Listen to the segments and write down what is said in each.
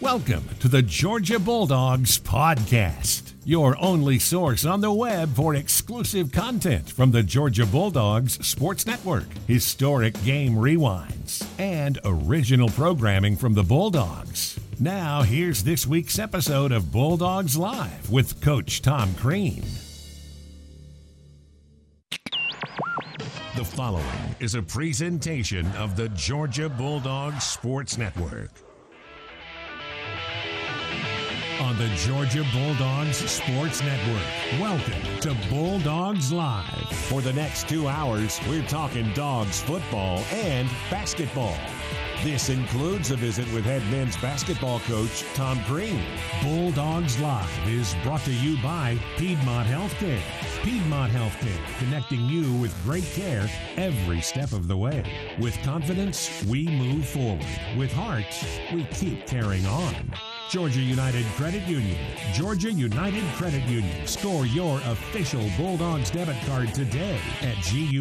Welcome to the Georgia Bulldogs Podcast, your only source on the web for exclusive content from the Georgia Bulldogs Sports Network, historic game rewinds, and original programming from the Bulldogs. Now, here's this week's episode of Bulldogs Live with Coach Tom Crean. The following is a presentation of the Georgia Bulldogs Sports Network. On the Georgia Bulldogs Sports Network, welcome to Bulldogs Live. For the next 2 hours, we're talking Dogs football and basketball. This includes a visit with head men's basketball coach Tom Crean. Bulldogs Live is brought to you by Piedmont Healthcare. Piedmont Healthcare, connecting you with great care every step of the way. With confidence, we move forward. With heart, we keep carrying on. Georgia United Credit Union. Georgia United Credit Union. Score your official Bulldogs debit card today at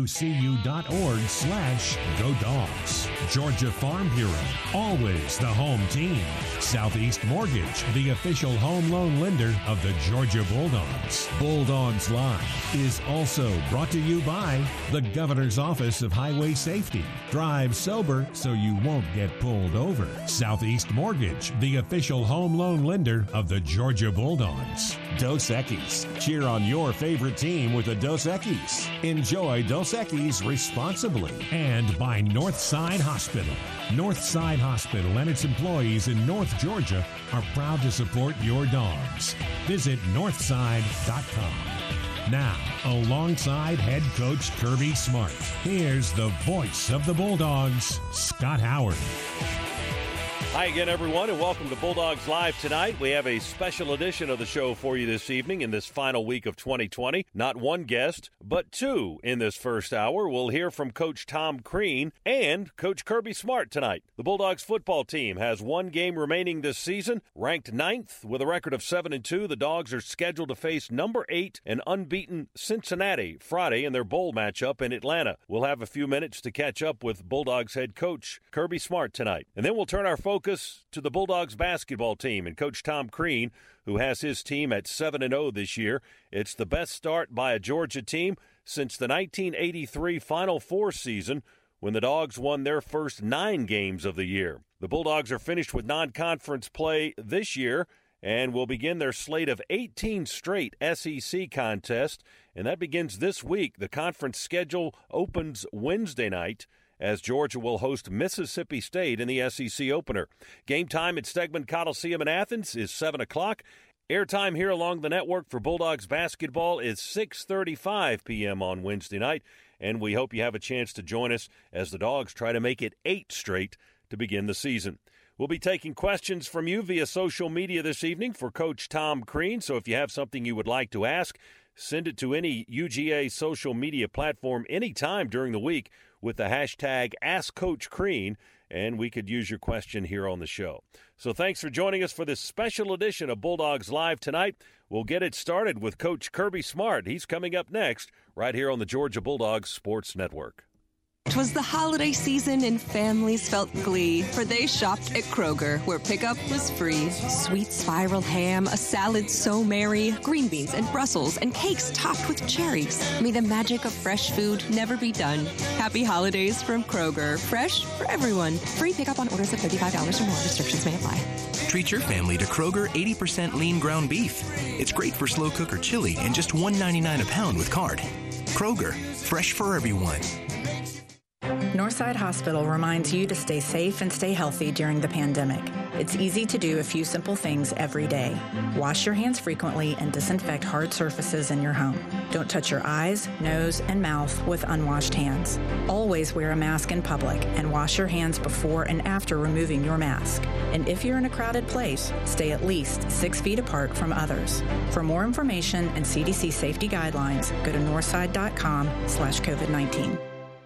gucu.org/GoDogs. Georgia Farm Bureau. Always the home team. Southeast Mortgage, the official home loan lender of the Georgia Bulldogs. Bulldogs Live is also brought to you by the Governor's Office of Highway Safety. Drive sober so you won't get pulled over. Southeast Mortgage, the official home loan lender of the Georgia Bulldogs. Dos Equis. Cheer on your favorite team with a Dos Equis. Enjoy Dos Equis responsibly. And by Northside Hospital. Northside Hospital and its employees in North Georgia are proud to support your dogs. Visit northside.com. Now, alongside head coach Kirby Smart, here's the voice of the Bulldogs, Scott Howard. Hi again, everyone, and welcome to Bulldogs Live tonight. We have a special edition of the show for you this evening in this final week of 2020. Not one guest, but two in this first hour. We'll hear from Coach Tom Crean and Coach Kirby Smart tonight. The Bulldogs football team has one game remaining this season. Ranked 9th with a record of 7-2, the Dogs are scheduled to face number 8 and unbeaten Cincinnati Friday in their bowl matchup in Atlanta. We'll have a few minutes to catch up with Bulldogs head coach Kirby Smart tonight. And then we'll turn our focus to the Bulldogs basketball team and Coach Tom Crean, who has his team at 7-0 this year. It's the best start by a Georgia team since the 1983 Final Four season, when the Dogs won their first 9 games of the year. The Bulldogs are finished with non-conference play this year and will begin their slate of 18 straight SEC contests, and that begins this week. The conference schedule opens Wednesday night, as Georgia will host Mississippi State in the SEC opener. Game time at Stegman Coliseum in Athens is 7 o'clock. Airtime here along the network for Bulldogs basketball is 6:35 p.m. on Wednesday night, and we hope you have a chance to join us as the Dogs try to make it 8 straight to begin the season. We'll be taking questions from you via social media this evening for Coach Tom Crean, so if you have something you would like to ask, send it to any UGA social media platform anytime during the week with the hashtag AskCoachCrean, and we could use your question here on the show. So thanks for joining us for this special edition of Bulldogs Live tonight. We'll get it started with Coach Kirby Smart. He's coming up next right here on the Georgia Bulldogs Sports Network. 'Twas the holiday season and families felt glee, for they shopped at Kroger, where pickup was free. Sweet spiral ham, a salad so merry, green beans and Brussels, and cakes topped with cherries. May the magic of fresh food never be done. Happy holidays from Kroger. Fresh for everyone. Free pickup on orders of $35 or more. Restrictions may apply. Treat your family to Kroger 80% lean ground beef. It's great for slow cook or chili and just $1.99 a pound with card. Kroger, fresh for everyone. Northside Hospital reminds you to stay safe and stay healthy during the pandemic. It's easy to do a few simple things every day. Wash your hands frequently and disinfect hard surfaces in your home. Don't touch your eyes, nose, and mouth with unwashed hands. Always wear a mask in public and wash your hands before and after removing your mask. And if you're in a crowded place, stay at least 6 feet apart from others. For more information and CDC safety guidelines, go to northside.com/COVID-19.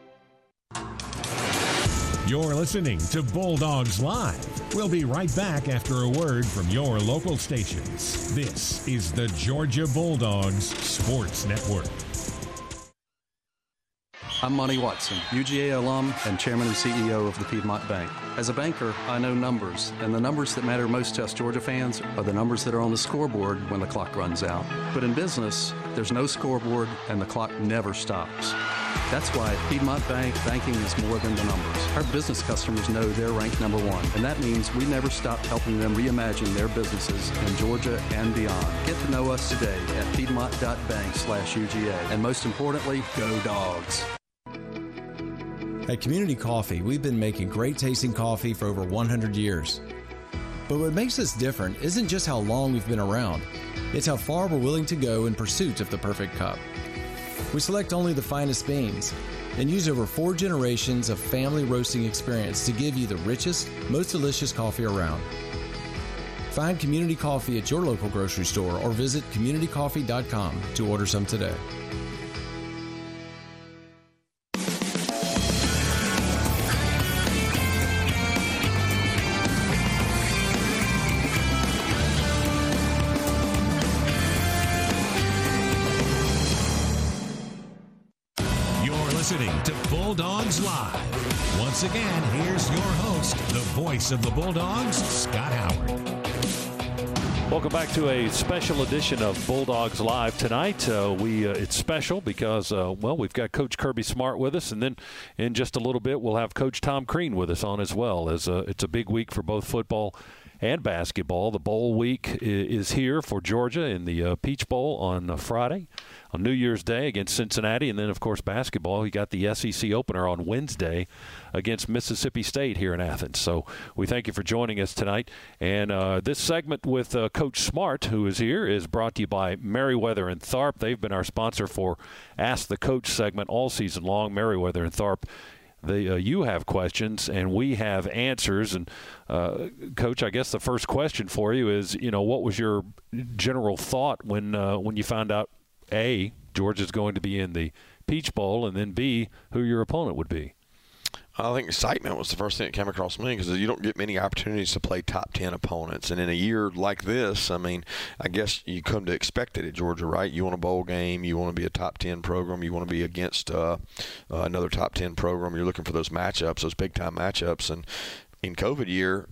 You're listening to Bulldogs Live. We'll be right back after a word from your local stations. This is the Georgia Bulldogs Sports Network. I'm Monty Watson, UGA alum and chairman and CEO of the Piedmont Bank. As a banker, I know numbers, and the numbers that matter most to us Georgia fans are the numbers that are on the scoreboard when the clock runs out. But in business, there's no scoreboard and the clock never stops. That's why at Piedmont Bank, banking is more than the numbers. Our business customers know they're ranked number one, and that means we never stop helping them reimagine their businesses in Georgia and beyond. Get to know us today at piedmont.bank/UGA. And most importantly, go Dogs. At Community Coffee, we've been making great tasting coffee for over 100 years. But what makes us different isn't just how long we've been around, it's how far we're willing to go in pursuit of the perfect cup. We select only the finest beans and use over 4 generations of family roasting experience to give you the richest, most delicious coffee around. Find Community Coffee at your local grocery store or visit communitycoffee.com to order some today. Listening to Bulldogs Live. Once again, here's your host, the voice of the Bulldogs, Scott Howard. Welcome back to a special edition of Bulldogs Live tonight. It's special because, we've got Coach Kirby Smart with us, and then in just a little bit we'll have Coach Tom Crean with us on as well. As it's a big week for both football and basketball. The bowl week is here for Georgia in the Peach Bowl on Friday, on New Year's Day against Cincinnati, and then, of course, basketball. You got the SEC opener on Wednesday against Mississippi State here in Athens. So we thank you for joining us tonight. And this segment with Coach Smart, who is here, is brought to you by Merriweather and Tharp. They've been our sponsor for Ask the Coach segment all season long. Merriweather and Tharp. You have questions and we have answers. And Coach, I guess the first question for you is, what was your general thought when you found out, A, Georgia's going to be in the Peach Bowl, and then B, who your opponent would be? I think excitement was the first thing that came across me, because you don't get many opportunities to play top 10 opponents. And in a year like this, I guess you come to expect it at Georgia, right? You want a bowl game. You want to be a top 10 program. You want to be against another top 10 program. You're looking for those matchups, those big-time matchups. And in COVID year,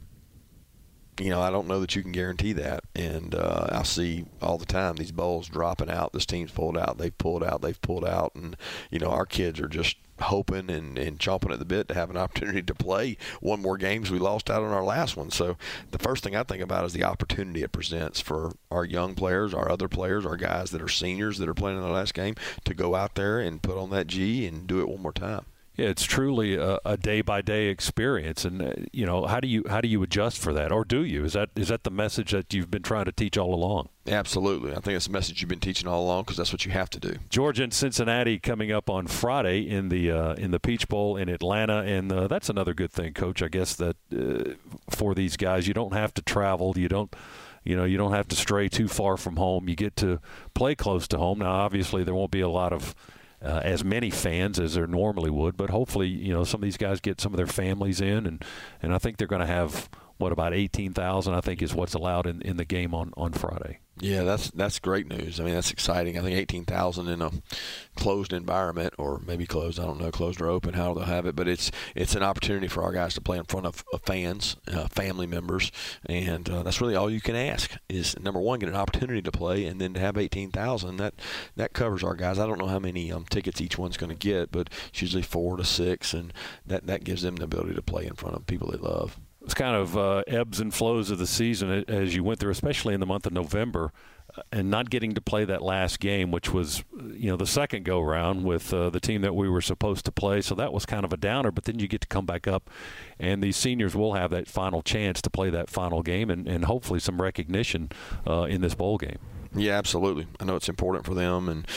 I don't know that you can guarantee that. And I see all the time these bowls dropping out. This team's pulled out. They've pulled out. They've pulled out. And, our kids are just hoping and chomping at the bit to have an opportunity to play one more game, because we lost out on our last one. So the first thing I think about is the opportunity it presents for our young players, our other players, our guys that are seniors that are playing in the last game, to go out there and put on that G and do it one more time. Yeah, it's truly a day-by-day experience, and how do you adjust for that, or do you? Is that the message that you've been trying to teach all along? Absolutely, I think it's a message you've been teaching all along, because that's what you have to do. Georgia and Cincinnati coming up on Friday in the Peach Bowl in Atlanta, and that's another good thing, Coach. I guess that for these guys, you don't have to travel. You don't have to stray too far from home. You get to play close to home. Now, obviously, there won't be a lot of as many fans as there normally would, but hopefully, some of these guys get some of their families in, and I think they're going to have, about 18,000, I think, is what's allowed in the game on Friday. Yeah, that's great news. That's exciting. I think 18,000 in a closed environment, or maybe closed, I don't know, closed or open, how they'll have it. But it's an opportunity for our guys to play in front of fans, family members, and that's really all you can ask is, number one, get an opportunity to play, and then to have 18,000. That covers our guys. I don't know how many tickets each one's going to get, but it's usually 4 to 6, and that gives them the ability to play in front of people they love. It's kind of ebbs and flows of the season as you went through, especially in the month of November, and not getting to play that last game, which was, the second go-round with the team that we were supposed to play. So that was kind of a downer, but then you get to come back up, and these seniors will have that final chance to play that final game and hopefully some recognition in this bowl game. Yeah, absolutely. I know it's important for them, and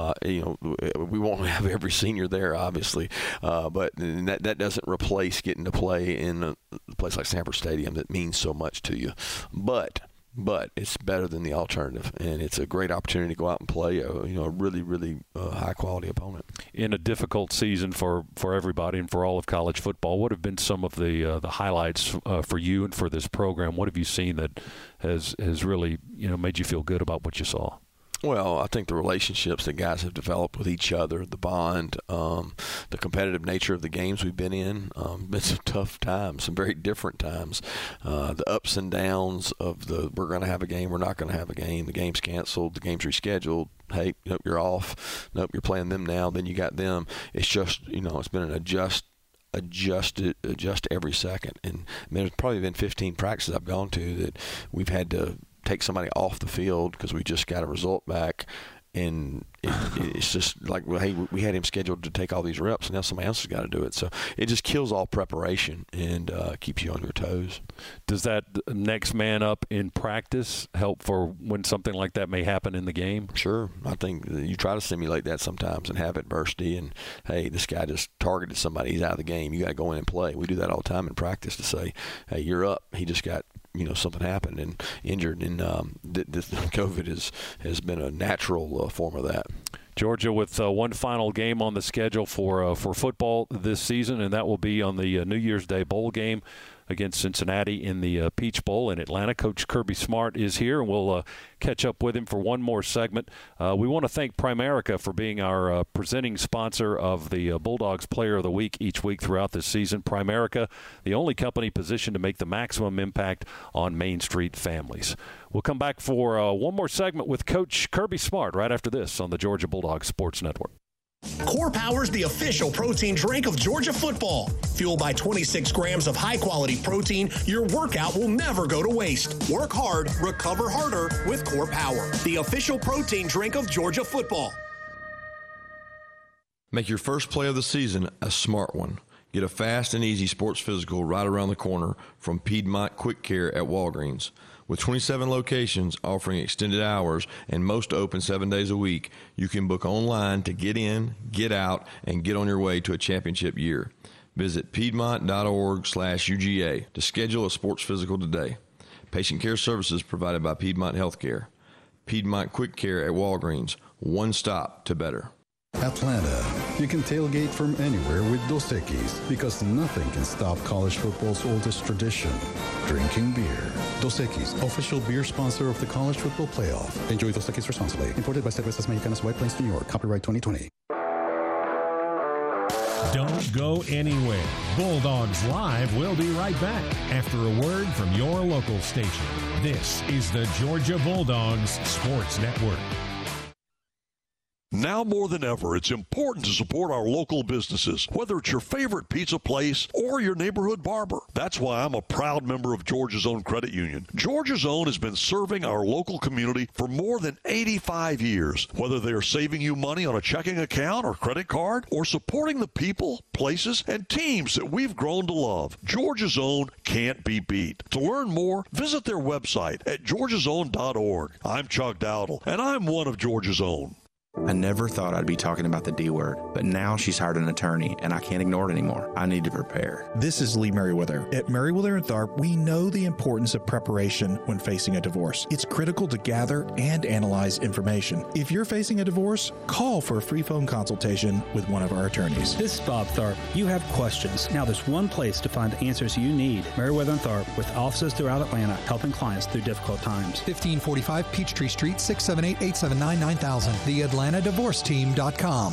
we won't have every senior there, obviously, but that doesn't replace getting to play in a place like Sanford Stadium that means so much to you. But it's better than the alternative, and it's a great opportunity to go out and play a really, really high quality opponent in a difficult season for everybody and for all of college football. What have been some of the highlights for you and for this program? What have you seen that has really made you feel good about what you saw? Well, I think the relationships that guys have developed with each other, the bond, the competitive nature of the games we've been in, been some tough times, some very different times. The ups and downs of we're going to have a game, we're not going to have a game, the game's canceled, the game's rescheduled. Hey, nope, you're off. Nope, you're playing them now. Then you got them. It's just, it's been an adjust every second. And there's probably been 15 practices I've gone to that we've had to take somebody off the field because we just got a result back, and it's just like, well, hey, we had him scheduled to take all these reps, and now somebody else has got to do it. So it just kills all preparation and keeps you on your toes. Does that next man up in practice help for when something like that may happen in the game? Sure. I think you try to simulate that sometimes and have adversity, and, hey, this guy just targeted somebody. He's out of the game. You got to go in and play. We do that all the time in practice to say, hey, you're up. He just got something happened and injured, and this COVID has been a natural form of that. Georgia with one final game on the schedule for football this season, and that will be on the New Year's Day bowl game against Cincinnati in the Peach Bowl in Atlanta. Coach Kirby Smart is here, and we'll catch up with him for one more segment. We want to thank Primerica for being our presenting sponsor of the Bulldogs Player of the Week each week throughout this season. Primerica, the only company positioned to make the maximum impact on Main Street families. We'll come back for one more segment with Coach Kirby Smart right after this on the Georgia Bulldogs Sports Network. Core Power's the official protein drink of Georgia football. Fueled by 26 grams of high-quality protein, your workout will never go to waste. Work hard, recover harder with Core Power, the official protein drink of Georgia football. Make your first play of the season a smart one. Get a fast and easy sports physical right around the corner from Piedmont Quick Care at Walgreens. With 27 locations offering extended hours and most open 7 days a week, you can book online to get in, get out, and get on your way to a championship year. Visit piedmont.org/UGA to schedule a sports physical today. Patient care services provided by Piedmont Healthcare. Piedmont Quick Care at Walgreens. One stop to better. Atlanta. You can tailgate from anywhere with Dos Equis because nothing can stop college football's oldest tradition, drinking beer. Dos Equis, official beer sponsor of the College Football Playoff. Enjoy Dos Equis responsibly. Imported by Cervezas Mexicanas, White Plains, New York. Copyright 2020. Don't go anywhere. Bulldogs Live will be right back after a word from your local station. This is the Georgia Bulldogs Sports Network. Now more than ever, it's important to support our local businesses, whether it's your favorite pizza place or your neighborhood barber. That's why I'm a proud member of Georgia's Own Credit Union. Georgia's Own has been serving our local community for more than 85 years. Whether they are saving you money on a checking account or credit card, or supporting the people, places, and teams that we've grown to love, Georgia's Own can't be beat. To learn more, visit their website at georgiasown.org. I'm Chuck Dowdle, and I'm one of Georgia's Own. I never thought I'd be talking about the D word, but now she's hired an attorney, and I can't ignore it anymore. I need to prepare. This is Lee Merriweather. At Merriweather & Tharp, we know the importance of preparation when facing a divorce. It's critical to gather and analyze information. If you're facing a divorce, call for a free phone consultation with one of our attorneys. This is Bob Tharp. You have questions. Now there's one place to find the answers you need. Merriweather & Tharp, with offices throughout Atlanta, helping clients through difficult times. 1545 Peachtree Street, 678-879-9000. The AtlantaDivorceTeam.com.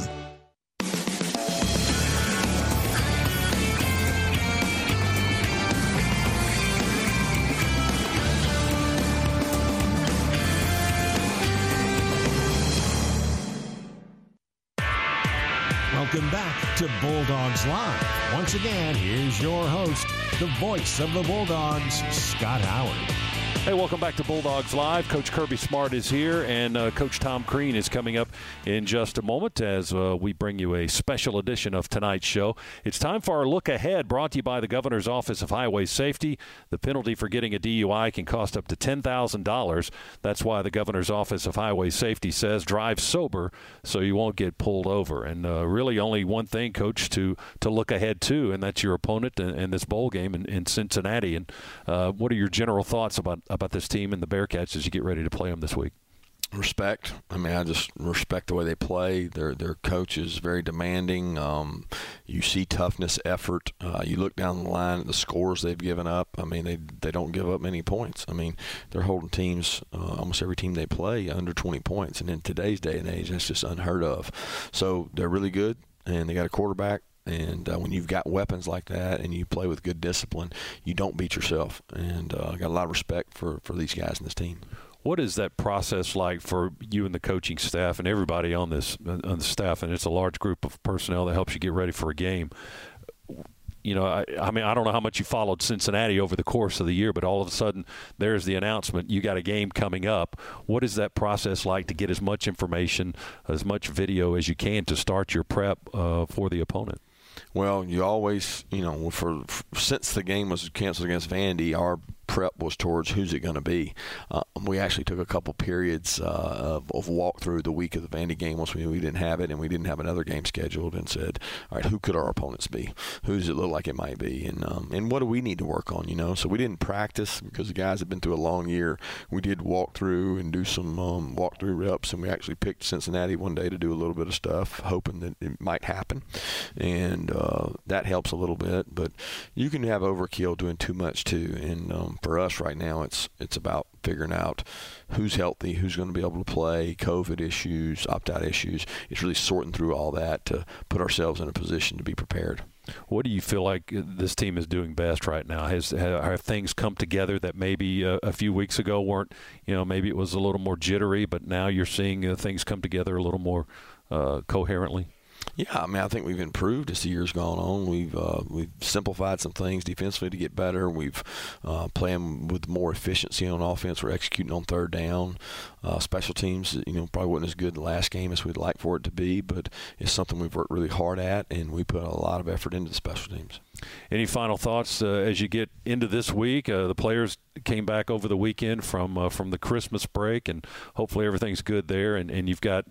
Welcome back to Bulldogs Live. Once again, here's your host, the voice of the Bulldogs, Scott Howard. Hey, welcome back to Bulldogs Live. Coach Kirby Smart is here, and Coach Tom Crean is coming up in just a moment as we bring you a special edition of tonight's show. It's time for our look ahead, brought to you by the Governor's Office of Highway Safety. The penalty for getting a DUI can cost up to $10,000. That's why the Governor's Office of Highway Safety says drive sober so you won't get pulled over. And really only one thing, Coach, to look ahead to, and that's your opponent in this bowl game in Cincinnati. And what are your general thoughts about this team and the Bearcats as you get ready to play them this week? Respect. I mean, I just respect the way they play. Their coach is very demanding. You see toughness, effort. You look down the line at the scores they've given up. I mean, they don't give up many points. I mean, they're holding teams, almost every team they play, under 20 points. And in today's day and age, that's just unheard of. So they're really good, and they got a quarterback. And when you've got weapons like that and you play with good discipline, you don't beat yourself. And I got a lot of respect for these guys in this team. What is that process like for you and the coaching staff and everybody on the staff? And it's a large group of personnel that helps you get ready for a game. You know, I mean, I don't know how much you followed Cincinnati over the course of the year, but all of a sudden there's the announcement, you got a game coming up. What is that process like to get as much information, as much video as you can to start your prep for the opponent? Well, you always, you know, since the game was canceled against Vandy, our prep was towards who's it going to be. We actually took a couple periods of walkthrough the week of the Vandy game once we didn't have it and we didn't have another game scheduled, and said, all right, who could our opponents be? Who does it look like it might be? And what do we need to work on, you know? So we didn't practice because the guys have been through a long year. We did walk through and do some walkthrough reps, and we actually picked Cincinnati one day to do a little bit of stuff, hoping that it might happen. And that helps a little bit, but you can have overkill doing too much too. And for us right now, it's about figuring out who's healthy, who's going to be able to play, COVID issues, opt-out issues. It's really sorting through all that to put ourselves in a position to be prepared. What do you feel like this team is doing best right now? Have things come together that maybe a few weeks ago weren't, you know, maybe it was a little more jittery, but now you're seeing things come together a little more coherently? Yeah, I mean, I think we've improved as the year's gone on. We've simplified some things defensively to get better. We've playing with more efficiency on offense. We're executing on third down. Special teams, you know, probably wasn't as good the last game as we'd like for it to be, but it's something we've worked really hard at, and we put a lot of effort into the special teams. Any final thoughts as you get into this week? The players came back over the weekend from the Christmas break, and hopefully everything's good there. And you've got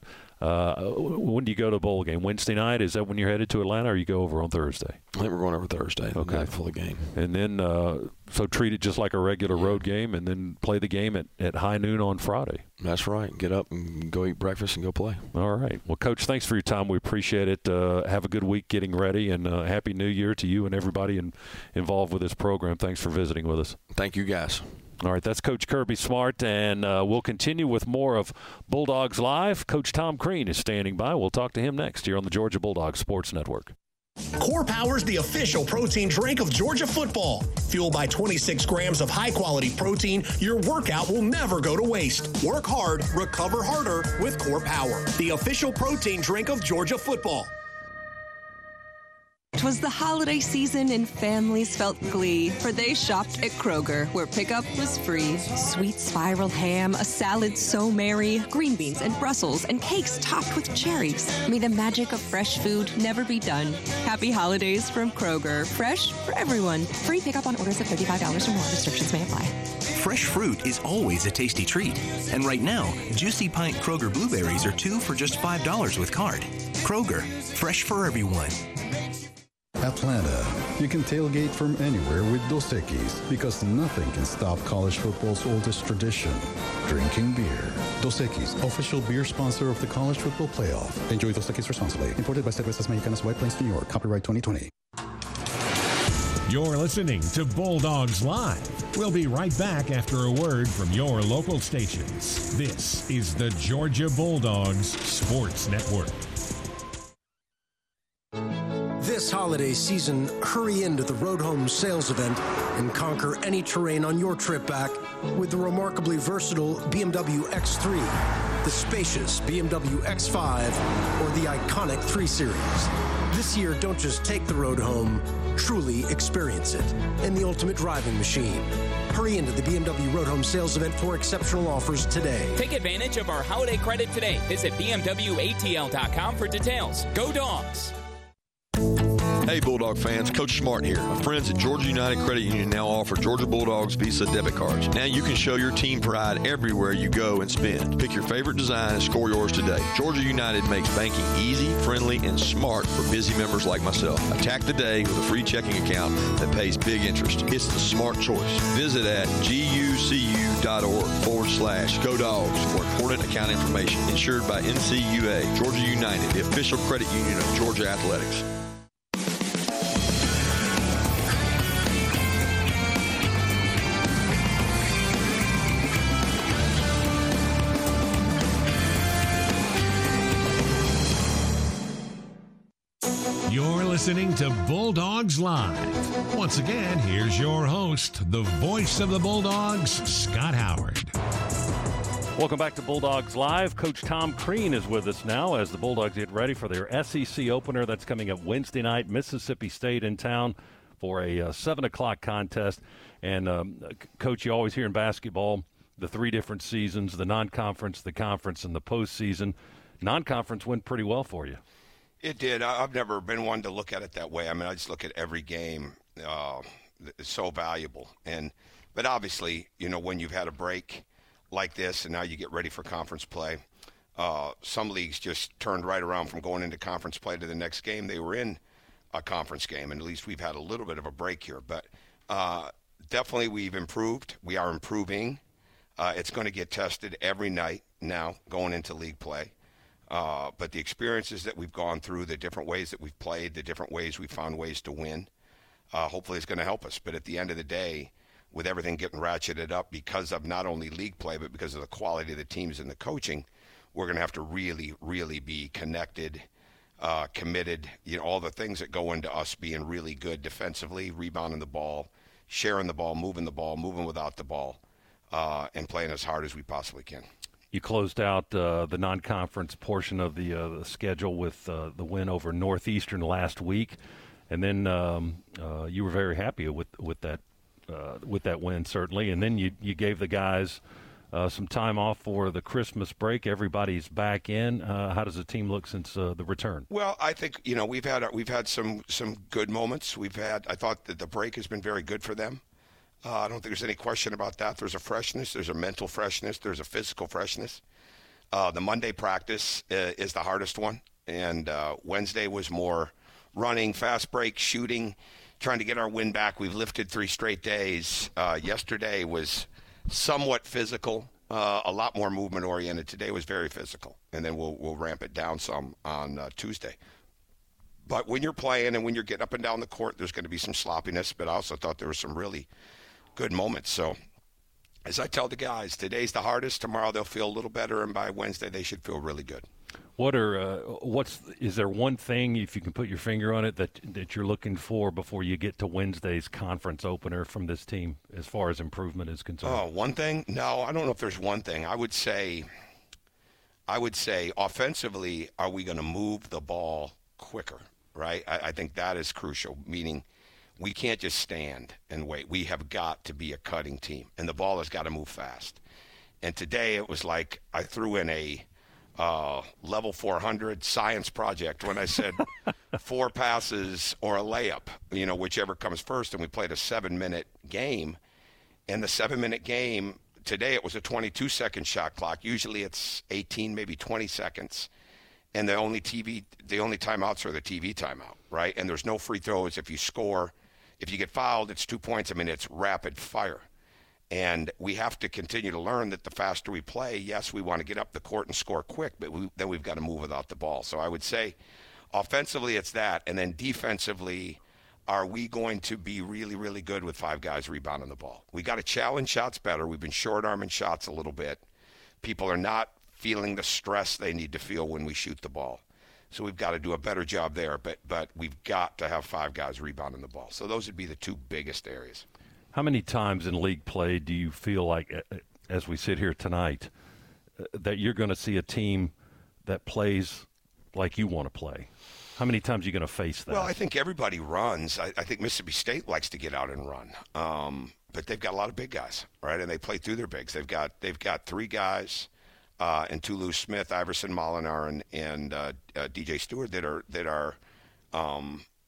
when do you go to a bowl game? Wednesday night? Is that when you're headed to Atlanta, or you go over on Thursday? I think we're going over Thursday. Okay, for the game. And then so treat it just like a regular road game, and then play the game at high noon on Friday. That's right. Get up and go eat breakfast and go play. All right. Well, Coach, thanks for your time. We appreciate it. Have a good week getting ready, and Happy New Year to you and everybody involved with this program. Thanks for visiting with us. Thank you, guys. All right, that's Coach Kirby Smart, and we'll continue with more of Bulldogs Live. Coach Tom Crean is standing by. We'll talk to him next here on the Georgia Bulldogs Sports Network. Core Power's the official protein drink of Georgia football. Fueled by 26 grams of high-quality protein, your workout will never go to waste. Work hard, recover harder with Core Power, the official protein drink of Georgia football. 'Twas the holiday season and families felt glee, for they shopped at Kroger, where pickup was free. Sweet spiral ham, a salad so merry, green beans and Brussels, and cakes topped with cherries. May the magic of fresh food never be done. Happy holidays from Kroger. Fresh for everyone. Free pickup on orders of $35 or more. Restrictions may apply. Fresh fruit is always a tasty treat. And right now, Juicy Pint Kroger blueberries are 2 for just $5 with card. Kroger, fresh for everyone. Atlanta. You can tailgate from anywhere with Dos Equis because nothing can stop college football's oldest tradition, drinking beer. Dos Equis, official beer sponsor of the College Football Playoff. Enjoy Dos Equis responsibly. Imported by Cervezas Mexicanas White Plains, New York. Copyright 2020. You're listening to Bulldogs Live. We'll be right back after a word from your local stations. This is the Georgia Bulldogs Sports Network. This holiday season, hurry into the Road Home sales event and conquer any terrain on your trip back with the remarkably versatile BMW X3, the spacious BMW X5, or the iconic 3 Series. This year, don't just take the road home, truly experience it in the ultimate driving machine. Hurry into the BMW Road Home sales event for exceptional offers today. Take advantage of our holiday credit today. Visit BMWATL.com for details. Go Dogs! Hey, Bulldog fans, Coach Smart here. My friends at Georgia United Credit Union now offer Georgia Bulldogs Visa debit cards. Now you can show your team pride everywhere you go and spend. Pick your favorite design and score yours today. Georgia United makes banking easy, friendly, and smart for busy members like myself. Attack the day with a free checking account that pays big interest. It's the smart choice. Visit at gucu.org/Go Dogs for important account information. Insured by NCUA. Georgia United, the official credit union of Georgia Athletics. You're listening to Bulldogs Live. Once again, here's your host, the voice of the Bulldogs, Scott Howard. Welcome back to Bulldogs Live. Coach Tom Crean is with us now as the Bulldogs get ready for their SEC opener. That's coming up Wednesday night. Mississippi State in town for a 7 o'clock contest. And, Coach, you always hear in basketball the three different seasons, the non-conference, the conference, and the postseason. Non-conference went pretty well for you. It did. I've never been one to look at it that way. I mean, I just look at every game. It's so valuable. But obviously, you know, when you've had a break like this and now you get ready for conference play, some leagues just turned right around from going into conference play to the next game. They were in a conference game, and at least we've had a little bit of a break here. But definitely we've improved. We are improving. It's going to get tested every night now going into league play. But the experiences that we've gone through, the different ways that we've played, the different ways we've found ways to win, hopefully it's going to help us. But at the end of the day, with everything getting ratcheted up because of not only league play, but because of the quality of the teams and the coaching, we're going to have to really, really be connected, committed, you know, all the things that go into us being really good defensively, rebounding the ball, sharing the ball, moving without the ball, and playing as hard as we possibly can. You closed out the non-conference portion of the schedule with the win over Northeastern last week, and then you were very happy with that win, certainly. And then you gave the guys some time off for the Christmas break. Everybody's back in. How does the team look since the return? Well, I think, you know, we've had some good moments. I thought that the break has been very good for them. I don't think there's any question about that. There's a freshness. There's a mental freshness. There's a physical freshness. The Monday practice is the hardest one, and Wednesday was more running, fast break, shooting, trying to get our win back. We've lifted 3 straight days. Yesterday was somewhat physical, a lot more movement-oriented. Today was very physical, and then we'll ramp it down some on Tuesday. But when you're playing and when you're getting up and down the court, there's going to be some sloppiness, but I also thought there were some really good moments. So as I tell the guys, today's the hardest. Tomorrow they'll feel a little better, and by Wednesday they should feel really good. Is there one thing, if you can put your finger on it, that you're looking for before you get to Wednesday's conference opener from this team as far as improvement is concerned? Oh, one thing? No, I don't know if there's one thing. I would say offensively, are we going to move the ball quicker, right? I think that is crucial, meaning we can't just stand and wait. We have got to be a cutting team, and the ball has got to move fast. And today it was like I threw in a level 400 science project when I said 4 passes or a layup, you know, whichever comes first. And we played a 7-minute game. And the 7-minute game, today it was a 22-second shot clock. Usually it's 18, maybe 20 seconds. And the only timeouts are the TV timeout, right? And there's no free throws. If you score, if you get fouled, it's 2 points. I mean, it's rapid fire. And we have to continue to learn that the faster we play, yes, we want to get up the court and score quick, but then we've got to move without the ball. So I would say offensively it's that. And then defensively, are we going to be really, really good with 5 guys rebounding the ball? We got to challenge shots better. We've been short-arming shots a little bit. People are not feeling the stress they need to feel when we shoot the ball. So we've got to do a better job there. But we've got to have 5 guys rebounding the ball. So those would be the 2 biggest areas. How many times in league play do you feel like, as we sit here tonight, that you're going to see a team that plays like you want to play? How many times are you going to face that? Well, I think everybody runs. I think Mississippi State likes to get out and run. But they've got a lot of big guys, right? And they play through their bigs. They've got 3 guys, and Toulouse Smith, Iverson Molinar, and DJ Stewart that are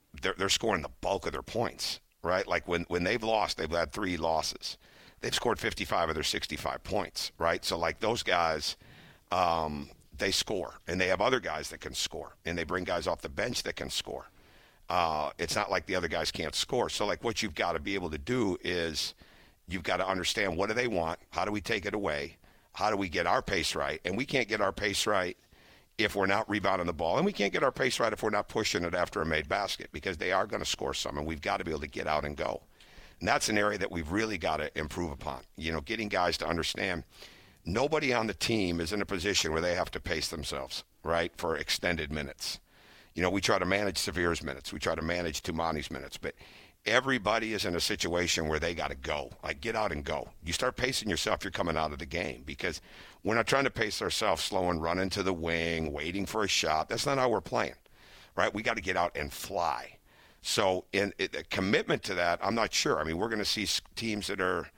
they're scoring the bulk of their points, right? Like when they've lost, they've had 3 losses. They've scored 55 of their 65 points, right? So, like, those guys, they score. And they have other guys that can score. And they bring guys off the bench that can score. It's not like the other guys can't score. So, like, what you've got to be able to do is you've got to understand, what do they want? How do we take it away? How do we get our pace right? And we can't get our pace right if we're not rebounding the ball. And we can't get our pace right if we're not pushing it after a made basket, because they are going to score some, and we've got to be able to get out and go. And that's an area that we've really got to improve upon. You know, getting guys to understand nobody on the team is in a position where they have to pace themselves, right, for extended minutes. You know, we try to manage Severe's minutes. We try to manage Tumani's minutes. But everybody is in a situation where they got to go, like, get out and go. You start pacing yourself, you're coming out of the game, because we're not trying to pace ourselves slow and run into the wing, waiting for a shot. That's not how we're playing, right? We got to get out and fly. So in a commitment to that, I'm not sure. I mean, we're going to see teams that are,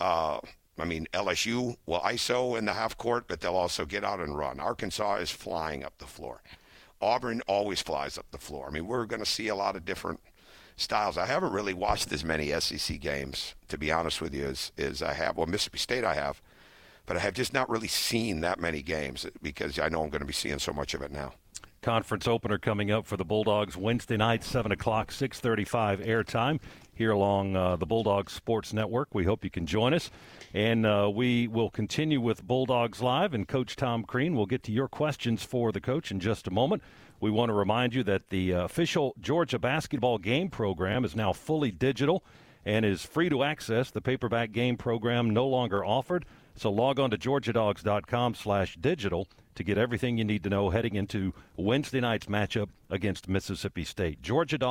LSU will ISO in the half court, but they'll also get out and run. Arkansas is flying up the floor. Auburn always flies up the floor. I mean, we're going to see a lot of different styles. I haven't really watched as many SEC games, to be honest with you, as I have. Well, Mississippi State I have, but I have just not really seen that many games, because I know I'm going to be seeing so much of it now. Conference opener coming up for the Bulldogs Wednesday night, 7 o'clock, 6:35 airtime here along the Bulldogs Sports Network. We hope you can join us. And we will continue with Bulldogs Live, and Coach Tom Crean will get to your questions for the coach in just a moment. We want to remind you that the official Georgia basketball game program is now fully digital and is free to access. The paperback game program no longer offered. So log on to georgiadogs.com/digital to get everything you need to know heading into Wednesday night's matchup against Mississippi State.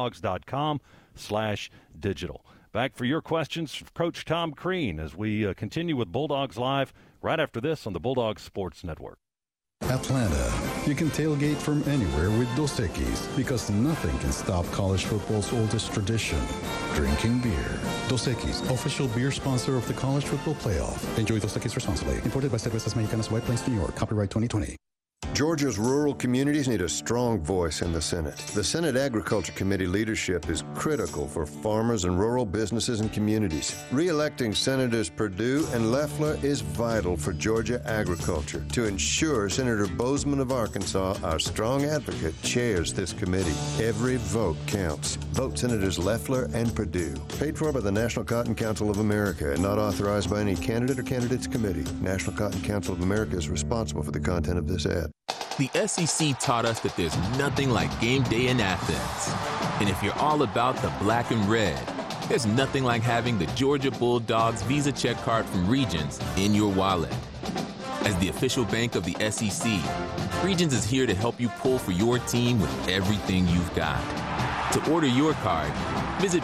georgiadogs.com/digital. Back for your questions from Coach Tom Crean as we continue with Bulldogs Live right after this on the Bulldogs Sports Network. Atlanta. You can tailgate from anywhere with Dos Equis, because nothing can stop college football's oldest tradition, drinking beer. Dos Equis, official beer sponsor of the College Football Playoff. Enjoy Dos Equis responsibly. Imported by Cervezas Mexicanas, White Plains, New York. Copyright 2020. Georgia's rural communities need a strong voice in the Senate. The Senate Agriculture Committee leadership is critical for farmers and rural businesses and communities. Re-electing Senators Perdue and Loeffler is vital for Georgia agriculture. To ensure Senator Bozeman of Arkansas, our strong advocate, chairs this committee. Every vote counts. Vote Senators Loeffler and Perdue. Paid for by the National Cotton Council of America and not authorized by any candidate or candidates committee. National Cotton Council of America is responsible for the content of this ad. The SEC taught us that there's nothing like game day in Athens. And if you're all about the black and red, there's nothing like having the Georgia Bulldogs Visa check card from Regions in your wallet. As the official bank of the SEC, Regions is here to help you pull for your team with everything you've got. To order your card, visit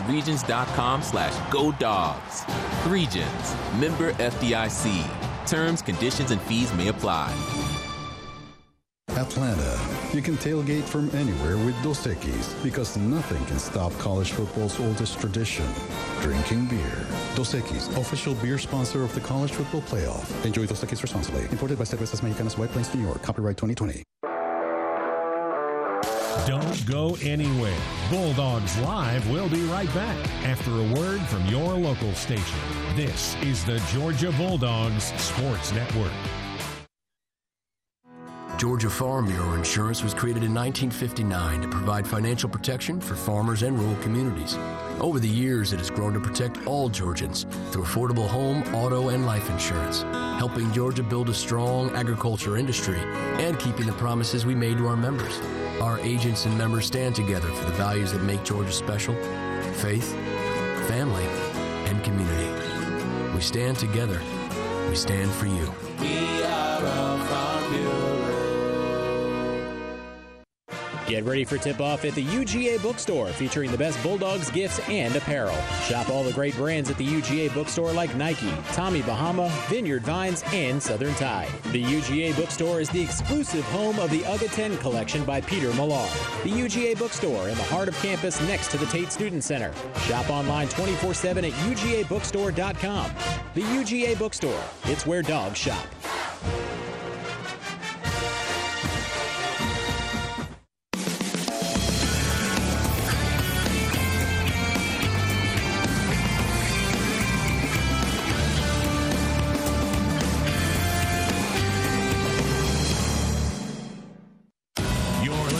regions.com/GoDogs. Regions, member FDIC. Terms, conditions, and fees may apply. Atlanta. You can tailgate from anywhere with Dos Equis, because nothing can stop college football's oldest tradition, drinking beer. Dos Equis, official beer sponsor of the College Football Playoff. Enjoy Dos Equis responsibly. Imported by Cervezas Mexicanas, White Plains, New York. Copyright 2020. Don't go anywhere. Bulldogs Live will be right back after a word from your local station. This is the Georgia Bulldogs Sports Network. Georgia Farm Bureau Insurance was created in 1959 to provide financial protection for farmers and rural communities. Over the years, it has grown to protect all Georgians through affordable home, auto, and life insurance, helping Georgia build a strong agriculture industry and keeping the promises we made to our members. Our agents and members stand together for the values that make Georgia special: faith, family, and community. We stand together. We stand for you. We are a Farm Bureau. Get ready for tip-off at the UGA Bookstore, featuring the best Bulldogs gifts and apparel. Shop all the great brands at the UGA Bookstore like Nike, Tommy Bahama, Vineyard Vines, and Southern Tide. The UGA Bookstore is the exclusive home of the UGA 10 collection by Peter Millar. The UGA Bookstore in the heart of campus next to the Tate Student Center. Shop online 24/7 at UGABookstore.com. The UGA Bookstore. It's where dogs shop.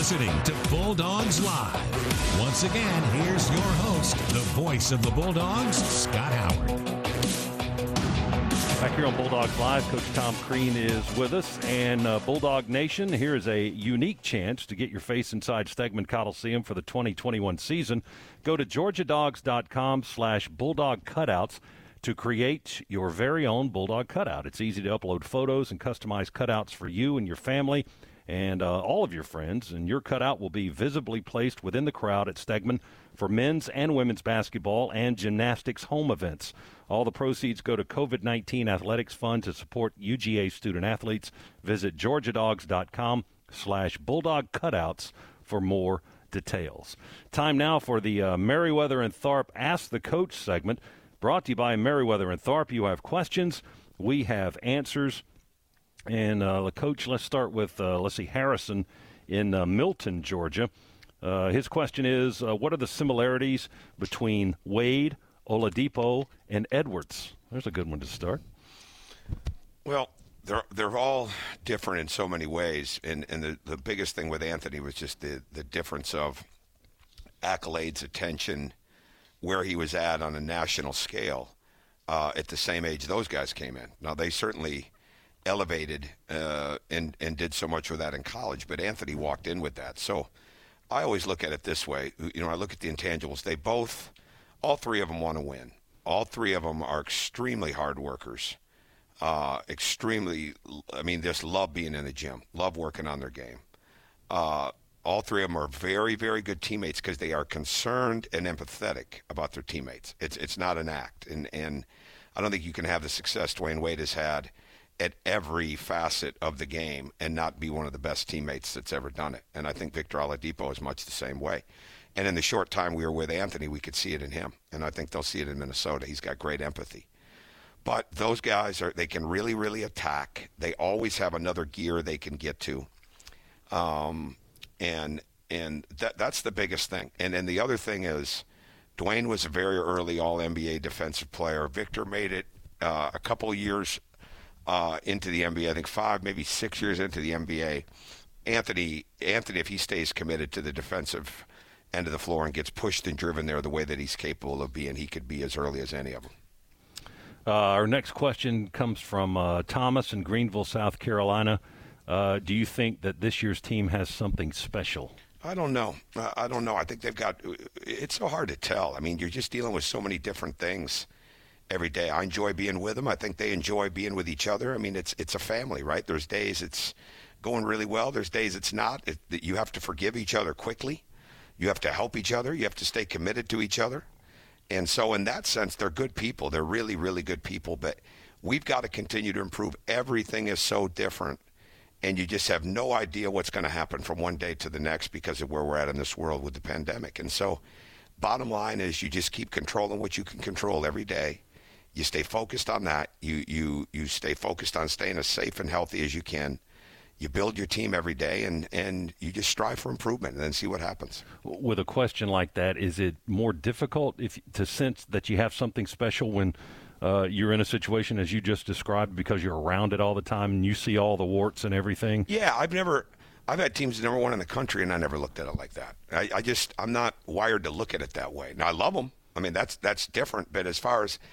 listening to Bulldogs Live. Once again, here's your host, the voice of the Bulldogs, Scott Howard. Back here on Bulldogs Live, Coach Tom Crean is with us. And Bulldog Nation, here is a unique chance to get your face inside Stegman Coliseum for the 2021 season. Go to georgiadogs.com/Bulldog Cutouts to create your very own Bulldog cutout. It's easy to upload photos and customize cutouts for you and your family and all of your friends, and your cutout will be visibly placed within the crowd at Stegman for men's and women's basketball and gymnastics home events. All the proceeds go to COVID-19 Athletics Fund to support UGA student athletes. Visit georgiadogs.com/Bulldog Cutouts for more details. Time now for the Merriweather and Tharp Ask the Coach segment, brought to you by Merriweather and Tharp. You have questions, we have answers. And, Coach, let's start with, Harrison in Milton, Georgia. His question is, what are the similarities between Wade, Oladipo, and Edwards? There's a good one to start. Well, they're all different in so many ways. And the biggest thing with Anthony was just the difference of accolades, attention, where he was at on a national scale at the same age those guys came in. Now, they certainly elevated and did so much with that in college, but Anthony walked in with that. So I always look at it this way. I look at the intangibles. All three of them want to win. All three of them are extremely hard workers. Just love being in the gym, love working on their game. All three of them are very, very good teammates because they are concerned and empathetic about their teammates. It's not an act. And I don't think you can have the success Dwayne Wade has had at every facet of the game and not be one of the best teammates that's ever done it. And I think Victor Oladipo is much the same way. And in the short time we were with Anthony, we could see it in him. And I think they'll see it in Minnesota. He's got great empathy. But those guys, they can really, really attack. They always have another gear they can get to. And that's the biggest thing. And then the other thing is Dwayne was a very early All-NBA defensive player. Victor made it a couple of years into the NBA, I think 5, maybe 6 years into the NBA. Anthony, if he stays committed to the defensive end of the floor and gets pushed and driven there the way that he's capable of being, he could be as early as any of them. Our next question comes from Thomas in Greenville, South Carolina. Do you think that this year's team has something special? I don't know. I think they've got – it's so hard to tell. I mean, you're just dealing with so many different things every day. I enjoy being with them. I think they enjoy being with each other. I mean, it's a family, right? There's days it's going really well. There's days it's not. You have to forgive each other quickly. You have to help each other. You have to stay committed to each other. And so in that sense, they're good people. They're really, really good people. But we've got to continue to improve. Everything is so different. And you just have no idea what's going to happen from one day to the next because of where we're at in this world with the pandemic. And so bottom line is you just keep controlling what you can control every day. You stay focused on that. You stay focused on staying as safe and healthy as you can. You build your team every day, and you just strive for improvement and then see what happens. With a question like that, is it more difficult to sense that you have something special when you're in a situation as you just described because you're around it all the time and you see all the warts and everything? Yeah, I've had teams number one in the country, and I never looked at it like that. I'm not wired to look at it that way. Now, I love them. I mean, that's different. But as far as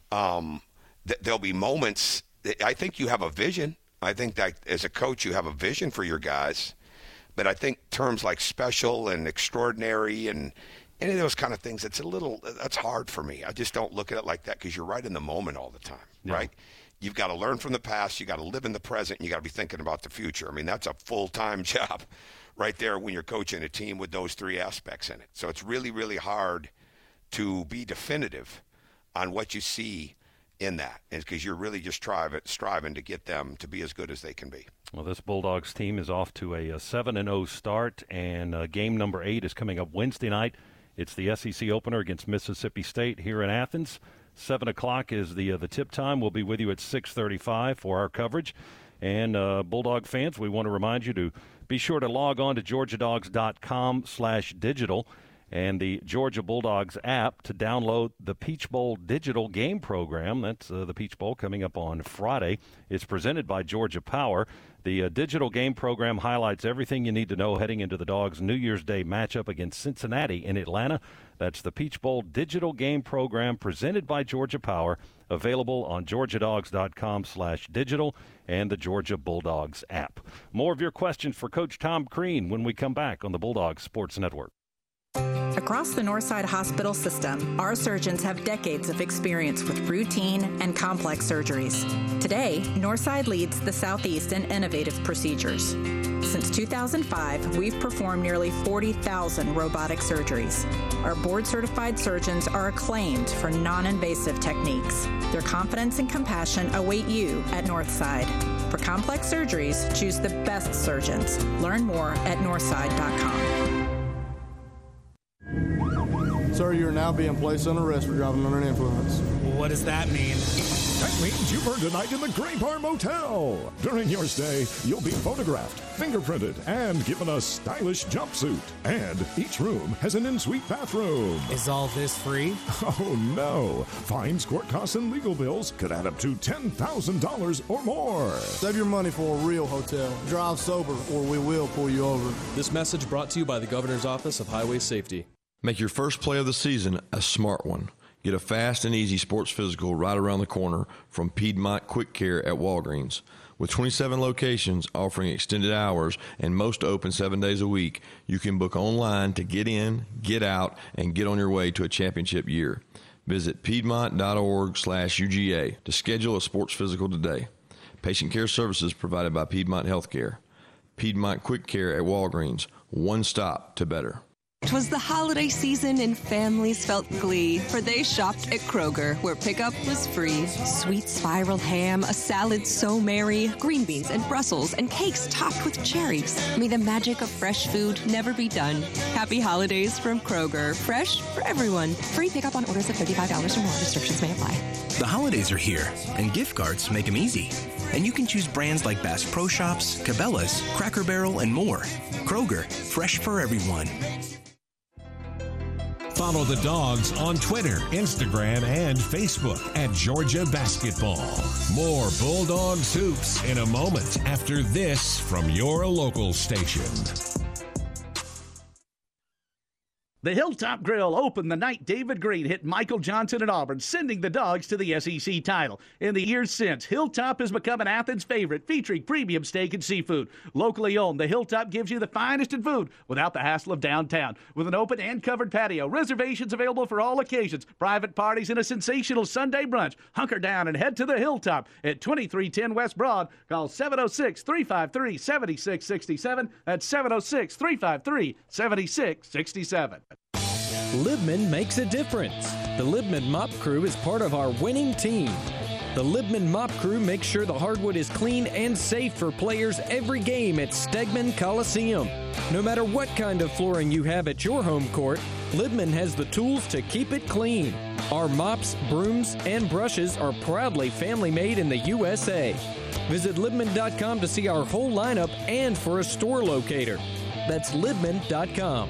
there'll be moments. I think you have a vision. I think that as a coach, you have a vision for your guys. But I think terms like special and extraordinary and any of those kind of things, that's hard for me. I just don't look at it like that because you're right in the moment all the time, right? You've got to learn from the past. You got to live in the present. And you got to be thinking about the future. I mean, that's a full-time job right there when you're coaching a team with those three aspects in it. So it's really, really hard to be definitive on what you see in that, because you're really just striving to get them to be as good as they can be. Well, this Bulldogs team is off to a 7-0 start, and game number 8 is coming up Wednesday night. It's the SEC opener against Mississippi State here in Athens. 7 o'clock is the tip time. We'll be with you at 6:35 for our coverage. And Bulldog fans, we want to remind you to be sure to log on to georgiadogs.com/digital. and the Georgia Bulldogs app to download the Peach Bowl digital game program. That's the Peach Bowl coming up on Friday. It's presented by Georgia Power. The digital game program highlights everything you need to know heading into the Dogs' New Year's Day matchup against Cincinnati in Atlanta. That's the Peach Bowl digital game program presented by Georgia Power, available on georgiadogs.com/digital and the Georgia Bulldogs app. More of your questions for Coach Tom Crean when we come back on the Bulldogs Sports Network. Across the Northside Hospital system, our surgeons have decades of experience with routine and complex surgeries. Today, Northside leads the Southeast in innovative procedures. Since 2005, we've performed nearly 40,000 robotic surgeries. Our board-certified surgeons are acclaimed for non-invasive techniques. Their confidence and compassion await you at Northside. For complex surgeries, choose the best surgeons. Learn more at northside.com. Sir, you are now being placed on arrest for driving under an influence. What does that mean? That means you've earned a night in the Gray Bar Motel. During your stay, you'll be photographed, fingerprinted, and given a stylish jumpsuit. And each room has an en-suite bathroom. Is all this free? Oh, no. Fines, court costs, and legal bills could add up to $10,000 or more. Save your money for a real hotel. Drive sober, or we will pull you over. This message brought to you by the Governor's Office of Highway Safety. Make your first play of the season a smart one. Get a fast and easy sports physical right around the corner from Piedmont Quick Care at Walgreens. With 27 locations offering extended hours and most open 7 days a week, you can book online to get in, get out, and get on your way to a championship year. Visit piedmont.org/UGA to schedule a sports physical today. Patient care services provided by Piedmont Healthcare. Piedmont Quick Care at Walgreens. One stop to better. 'Twas the holiday season and families felt glee, for they shopped at Kroger, where pickup was free. Sweet spiral ham, a salad so merry, green beans and Brussels, and cakes topped with cherries. May the magic of fresh food never be done. Happy holidays from Kroger. Fresh for everyone. Free pickup on orders of $35 or more. Restrictions may apply. The holidays are here, and gift cards make them easy. And you can choose brands like Bass Pro Shops, Cabela's, Cracker Barrel, and more. Kroger, fresh for everyone. Follow the Dogs on Twitter, Instagram, and Facebook at Georgia Basketball. More Bulldogs hoops in a moment after this from your local station. The Hilltop Grill opened the night David Green hit Michael Johnson at Auburn, sending the Dogs to the SEC title. In the years since, Hilltop has become an Athens favorite, featuring premium steak and seafood. Locally owned, the Hilltop gives you the finest in food without the hassle of downtown. With an open and covered patio, reservations available for all occasions, private parties, and a sensational Sunday brunch. Hunker down and head to the Hilltop at 2310 West Broad. Call 706-353-7667. That's 706-353-7667. Libman makes a difference. The Libman Mop Crew is part of our winning team. The Libman Mop Crew makes sure the hardwood is clean and safe for players every game at Stegman Coliseum. No matter what kind of flooring you have at your home court, Libman has the tools to keep it clean. Our mops, brooms, and brushes are proudly family-made in the USA. Visit Libman.com to see our whole lineup and for a store locator. That's Libman.com.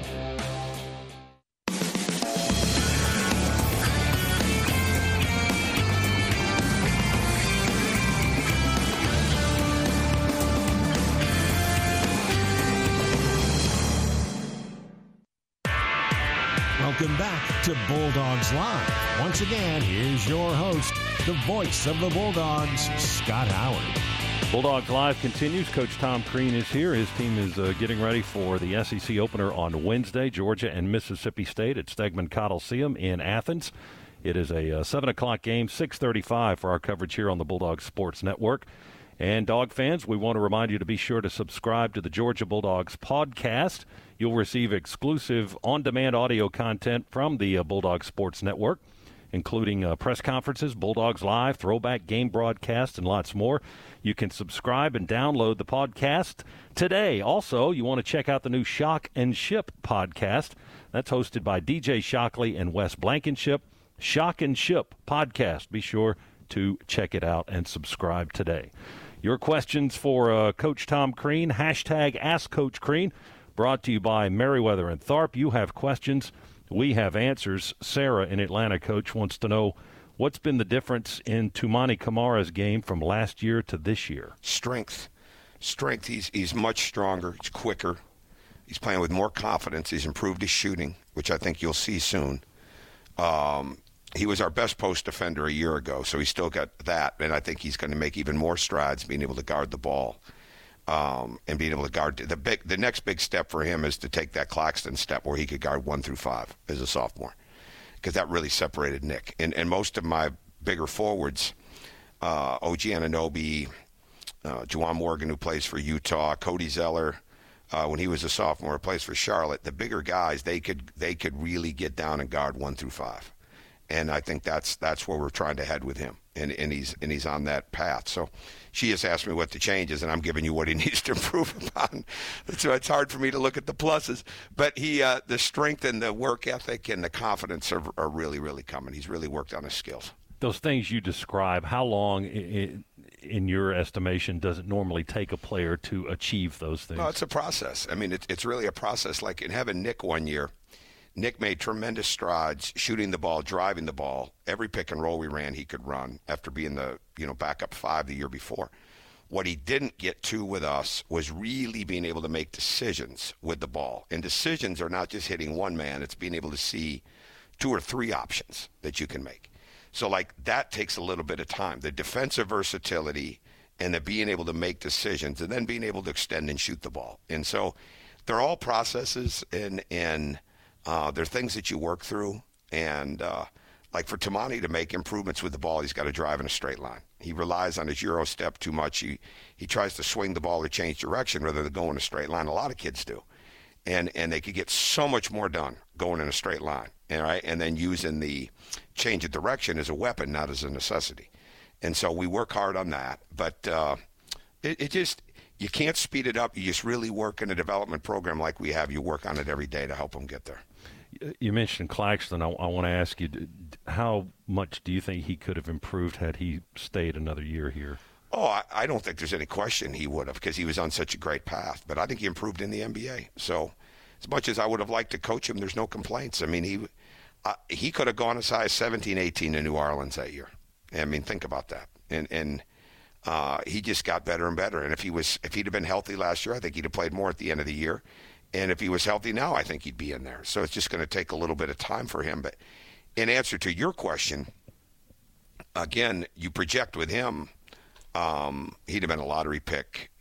Welcome back to Bulldogs Live. Once again, here's your host, the voice of the Bulldogs, Scott Howard. Bulldogs Live continues. Coach Tom Crean is here. His team is getting ready for the SEC opener on Wednesday, Georgia and Mississippi State at Stegman Coliseum in Athens. It is a 7 o'clock game, 6:35 for our coverage here on the Bulldogs Sports Network. And Dog fans, we want to remind you to be sure to subscribe to the Georgia Bulldogs podcast. You'll receive exclusive on-demand audio content from the Bulldogs Sports Network, including press conferences, Bulldogs Live, throwback game broadcasts, and lots more. You can subscribe and download the podcast today. Also, you want to check out the new Shock and Ship podcast. That's hosted by DJ Shockley and Wes Blankenship. Shock and Ship podcast. Be sure to check it out and subscribe today. Your questions for Coach Tom Crean, hashtag Ask Coach Crean, brought to you by Meriwether and Tharp. You have questions, We have answers. Sarah in Atlanta, Coach, wants to know what's been the difference in Toumani Camara's game from last year to this year? Strength. He's much stronger. He's quicker. He's playing with more confidence. He's improved his shooting, which I think you'll see soon. He was our best post defender a year ago, so he's still got that, and I think he's going to make even more strides being able to guard the ball and being able to guard. The next big step for him is to take that Claxton step where he could guard 1 through 5 as a sophomore, because that really separated Nick. And most of my bigger forwards, OG Anunoby, Juwan Morgan, who plays for Utah, Cody Zeller, when he was a sophomore, plays for Charlotte, the bigger guys, they could really get down and guard 1 through 5. And I think that's where we're trying to head with him, and he's on that path. So she has asked me what the change is, and I'm giving you what he needs to improve upon. So it's hard for me to look at the pluses, but the strength and the work ethic and the confidence are really, really coming. He's really worked on his skills. Those things you describe, how long, in your estimation, does it normally take a player to achieve those things? No, it's a process. I mean, it's really a process. Like in having Nick one year, Nick made tremendous strides shooting the ball, driving the ball. Every pick and roll we ran, he could run after being the backup 5 the year before. What he didn't get to with us was really being able to make decisions with the ball. And decisions are not just hitting one man. It's being able to see 2 or 3 options that you can make. So, that takes a little bit of time. The defensive versatility and the being able to make decisions and then being able to extend and shoot the ball. And so they're all processes and they're things that you work through. And like for Toumani to make improvements with the ball, he's got to drive in a straight line. He relies on his Euro step too much. He tries to swing the ball or change direction rather than go in a straight line. A lot of kids do. And they could get so much more done going in a straight line, right? And then using the change of direction as a weapon, not as a necessity. And so we work hard on that. But you can't speed it up. You just really work in a development program like we have. You work on it every day to help them get there. You mentioned Claxton. I want to ask you, how much do you think he could have improved had he stayed another year here? Oh, I don't think there's any question he would have, because he was on such a great path. But I think he improved in the NBA. So as much as I would have liked to coach him, there's no complaints. I mean, he could have gone as high as 17, 18 in New Orleans that year. I mean, think about that. And he just got better and better. And if he'd have been healthy last year, I think he'd have played more at the end of the year. And if he was healthy now, I think he'd be in there. So it's just going to take a little bit of time for him. But in answer to your question, again, you project with him, he'd have been a lottery pick,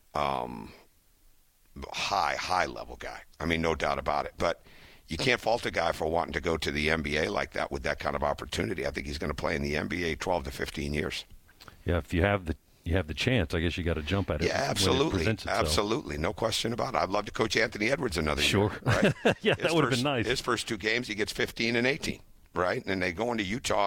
high level guy. I mean, no doubt about it. But you can't fault a guy for wanting to go to the NBA like that with that kind of opportunity. I think he's going to play in the NBA 12 to 15 years. Yeah, if you have the chance, I guess you got to jump at it. Yeah, absolutely. Absolutely. No question about it. I'd love to coach Anthony Edwards another year. Right? Yeah, that would have been nice. His first 2 games, he gets 15 and 18, right? And they go into Utah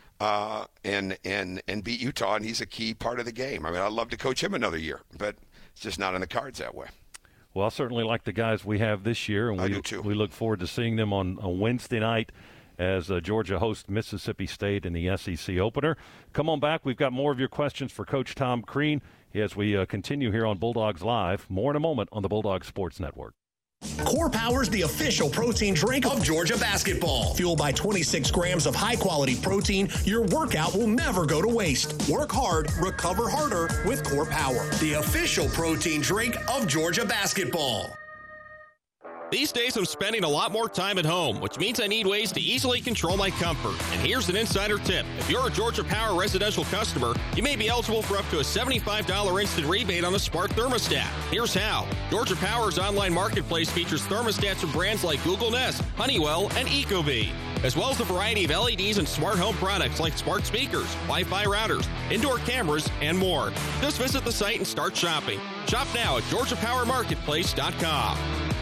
and beat Utah, and he's a key part of the game. I mean, I'd love to coach him another year, but it's just not in the cards that way. Well, I certainly like the guys we have this year, and I do too. We look forward to seeing them on Wednesday night as Georgia hosts Mississippi State in the SEC opener. Come on back. We've got more of your questions for Coach Tom Crean as we continue here on Bulldogs Live. More in a moment on the Bulldogs Sports Network. Core Power's the official protein drink of Georgia basketball. Fueled by 26 grams of high-quality protein, your workout will never go to waste. Work hard, recover harder with Core Power, the official protein drink of Georgia basketball. These days, I'm spending a lot more time at home, which means I need ways to easily control my comfort. And here's an insider tip. If you're a Georgia Power residential customer, you may be eligible for up to a $75 instant rebate on a smart thermostat. Here's how. Georgia Power's online marketplace features thermostats from brands like Google Nest, Honeywell, and Ecobee, as well as a variety of LEDs and smart home products like smart speakers, Wi-Fi routers, indoor cameras, and more. Just visit the site and start shopping. Shop now at GeorgiaPowerMarketplace.com.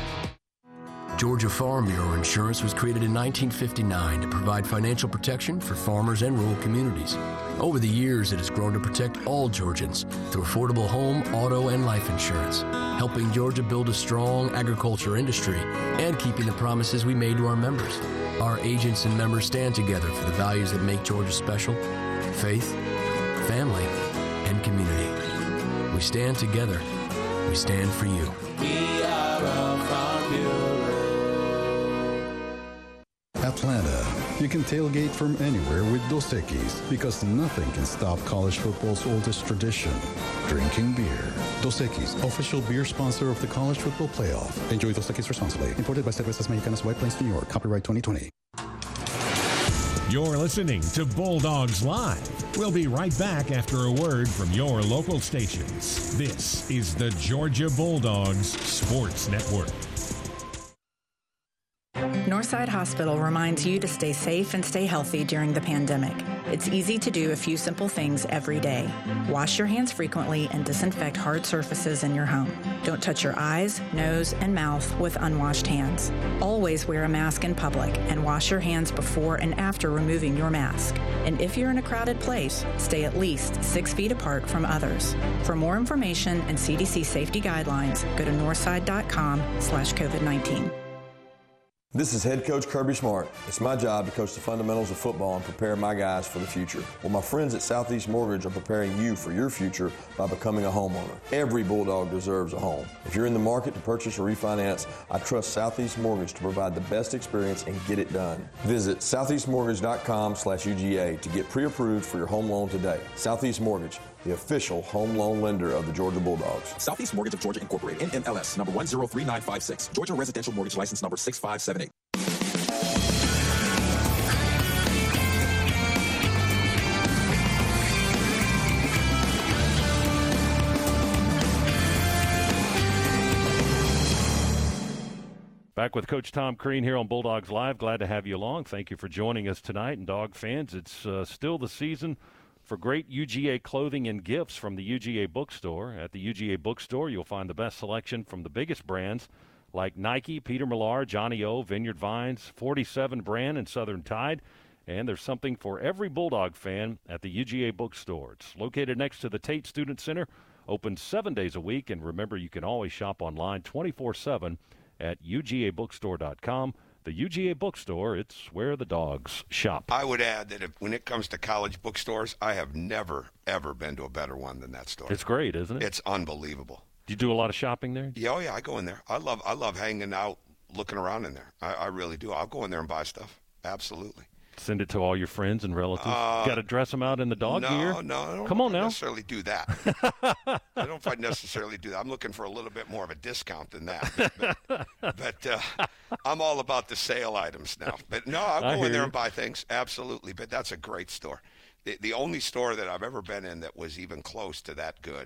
Georgia Farm Bureau Insurance was created in 1959 to provide financial protection for farmers and rural communities. Over the years, it has grown to protect all Georgians through affordable home, auto, and life insurance, helping Georgia build a strong agriculture industry and keeping the promises we made to our members. Our agents and members stand together for the values that make Georgia special: faith, family, and community. We stand together. We stand for you. We are a Farm Bureau. Atlanta. You can tailgate from anywhere with Dos Equis because nothing can stop college football's oldest tradition, drinking beer. Dos Equis, official beer sponsor of the College Football Playoff. Enjoy Dos Equis responsibly. Imported by Cervezas Mexicanas, White Plains, New York. Copyright 2020. You're listening to Bulldogs Live. We'll be right back after a word from your local stations. This is the Georgia Bulldogs Sports Network. Northside Hospital reminds you to stay safe and stay healthy during the pandemic. It's easy to do a few simple things every day. Wash your hands frequently and disinfect hard surfaces in your home. Don't touch your eyes, nose, and mouth with unwashed hands. Always wear a mask in public and wash your hands before and after removing your mask. And if you're in a crowded place, stay at least 6 feet apart from others. For more information and CDC safety guidelines, go to northside.com/COVID-19. This is head coach Kirby Smart. It's my job to coach the fundamentals of football and prepare my guys for the future. Well, my friends at Southeast Mortgage are preparing you for your future by becoming a homeowner. Every Bulldog deserves a home. If you're in the market to purchase or refinance, I trust Southeast Mortgage to provide the best experience and get it done. Visit southeastmortgage.com/UGA to get pre-approved for your home loan today. Southeast Mortgage, the official home loan lender of the Georgia Bulldogs. Southeast Mortgage of Georgia Incorporated, NMLS, number 103956. Georgia Residential Mortgage License number 6578. Back with Coach Tom Crean here on Bulldogs Live. Glad to have you along. Thank you for joining us tonight. And Dog fans, it's still the season for great UGA clothing and gifts from the UGA Bookstore. At the UGA Bookstore, you'll find the best selection from the biggest brands like Nike, Peter Millar, Johnny O, Vineyard Vines, 47 Brand, and Southern Tide. And there's something for every Bulldog fan at the UGA Bookstore. It's located next to the Tate Student Center, open 7 days a week. And remember, you can always shop online 24/7 at UGABookstore.com. The UGA Bookstore, it's where the dogs shop. I would add that when it comes to college bookstores, I have never, ever been to a better one than that store. It's great, isn't it? It's unbelievable. Do you do a lot of shopping there? Yeah, oh yeah, I go in there. I love hanging out, looking around in there. I really do. I'll go in there and buy stuff. Absolutely. Send it to all your friends and relatives. Got to dress them out in the dog gear? No, I don't Come on now. necessarily do that. I don't necessarily do that. I'm looking for a little bit more of a discount than that. But I'm all about the sale items now. But no, I'll go in there and buy things. Absolutely. But that's a great store. The only store that I've ever been in that was even close to that good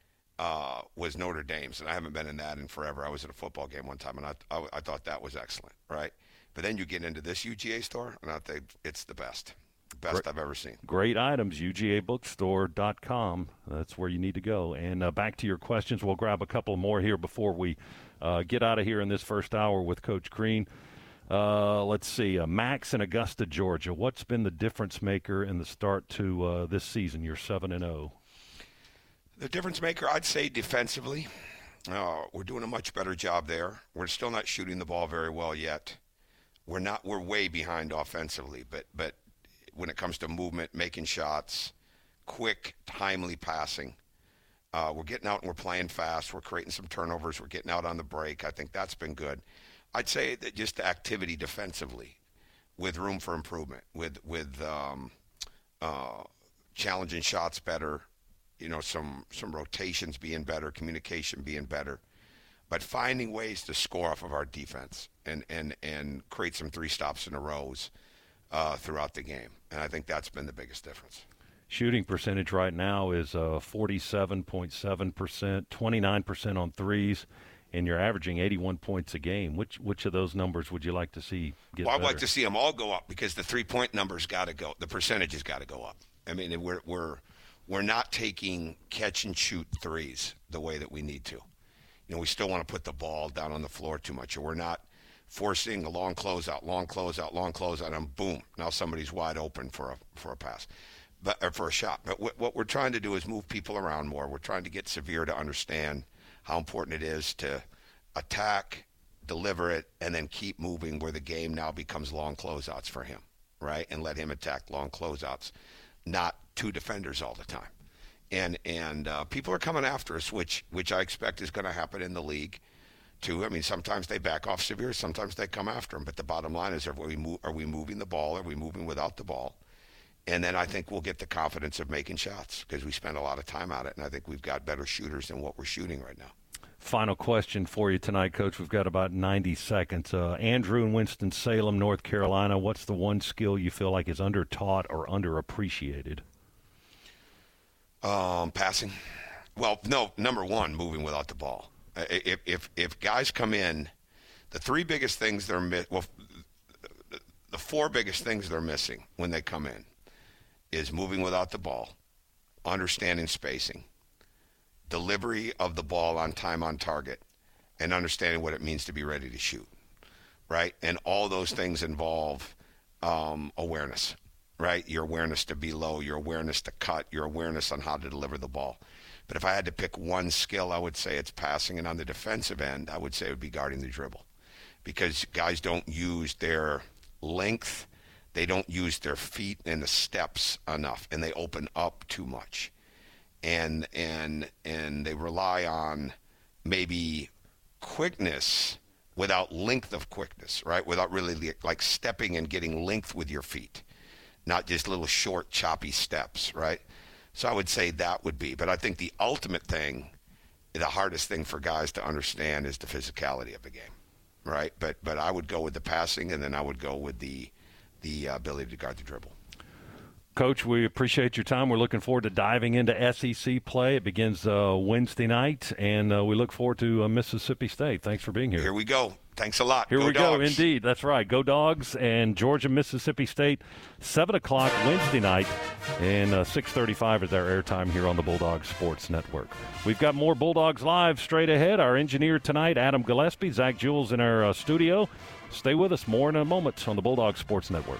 was Notre Dame's, and I haven't been in that in forever. I was at a football game one time, and I thought that was excellent, right? But then you get into this UGA store, and I think it's the best I've ever seen. Great items, UGABookstore.com. That's where you need to go. And back to your questions. We'll grab a couple more here before we get out of here in this first hour with Coach Crean. Let's see. Max in Augusta, Georgia. What's been the difference maker in the start to this season? You're 7-0. The difference maker, I'd say defensively. We're doing a much better job there. We're still not shooting the ball very well yet. We're way behind offensively, but when it comes to movement, making shots, quick, timely passing, we're getting out and we're playing fast. We're creating some turnovers. We're getting out on the break. I think that's been good. I'd say that just the activity defensively with room for improvement, with challenging shots better, some rotations being better, communication being better. But finding ways to score off of our defense and create some 3 stops in a rows throughout the game. And I think that's been the biggest difference. Shooting percentage right now is 47.7%, 29% on threes, and you're averaging 81 points a game. Which of those numbers would you like to see get better? I'd like to see them all go up because the 3-point number's got to go. The percentage has got to go up. I mean, we're not taking catch-and-shoot threes the way that we need to. We still want to put the ball down on the floor too much, or we're not forcing a long closeout, and boom, now somebody's wide open for a pass, or for a shot. But what we're trying to do is move people around more. We're trying to get Severe to understand how important it is to attack, deliver it, and then keep moving where the game now becomes long closeouts for him, right? And let him attack long closeouts, not 2 defenders all the time. And people are coming after us, which I expect is going to happen in the league. too. I mean, sometimes they back off severe, sometimes they come after them. But the bottom line is, are we moving the ball? Are we moving without the ball? And then I think we'll get the confidence of making shots because we spend a lot of time at it, and I think we've got better shooters than what we're shooting right now. Final question for you tonight, Coach. We've got about 90 seconds. Andrew in Winston-Salem, North Carolina, what's the one skill you feel like is under-taught or underappreciated? Passing. Well, no, number one, moving without the ball. If guys come in, the three biggest things the four biggest things they're missing when they come in is moving without the ball, understanding spacing, delivery of the ball on time on target, and understanding what it means to be ready to shoot, right? And all those things involve awareness, right? Your awareness to be low, your awareness to cut, your awareness on how to deliver the ball. But if I had to pick one skill, I would say it's passing. And on the defensive end, I would say it would be guarding the dribble. Because guys don't use their length, they don't use their feet and the steps enough, and they open up too much. And they rely on maybe quickness without length of quickness, right? Without really like stepping and getting length with your feet, not just little short, choppy steps, right? So I would say that would be. But I think the ultimate thing, the hardest thing for guys to understand is the physicality of the game, right? But I would go with the passing, and then I would go with the ability to guard the dribble. Coach, we appreciate your time. We're looking forward to diving into SEC play. It begins Wednesday night, and we look forward to Mississippi State. Thanks for being here. Here we go. Thanks a lot. Here go we Dogs. go, indeed. That's right. Go Dogs and Georgia, Mississippi State, 7 o'clock Wednesday night, and 6:35 is our airtime here on the Bulldogs Sports Network. We've got more Bulldogs Live straight ahead. Our engineer tonight, Adam Gillespie, Zach Jules in our studio. Stay with us. More in a moment on the Bulldogs Sports Network.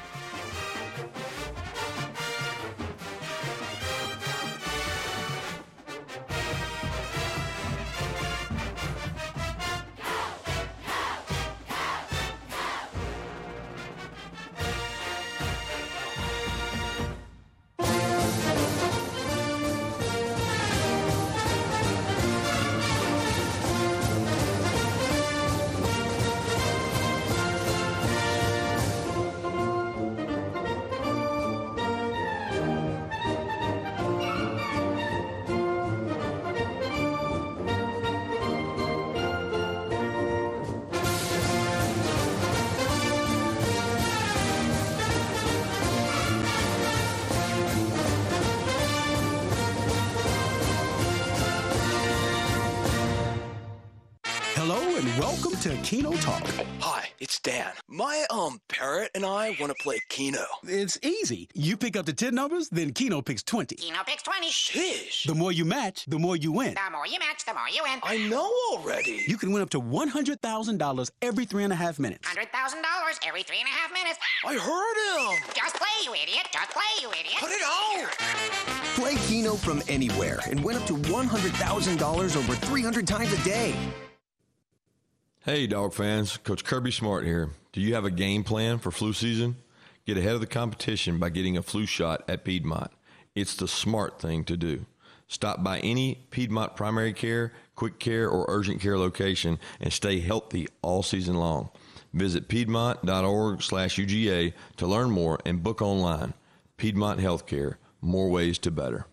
Welcome to Keno Talk. Hi, it's Dan. My parrot and I want to play Keno. It's easy. You pick up the 10 numbers, then Keno picks 20. Keno picks 20. Sheesh. The more you match, the more you win. The more you match, the more you win. I know already. You can win up to $100,000 every 3.5 minutes. $100,000 every 3.5 minutes. I heard him. Just play, you idiot. Just play, you idiot. Put it on. Play Keno from anywhere and win up to $100,000 over 300 times a day. Hey, Dog fans. Coach Kirby Smart here. Do you have a game plan for flu season? Get ahead of the competition by getting a flu shot at Piedmont. It's the smart thing to do. Stop by any Piedmont primary care, quick care, or urgent care location and stay healthy all season long. Visit piedmont.org/UGA to learn more and book online. Piedmont Healthcare. More ways to better.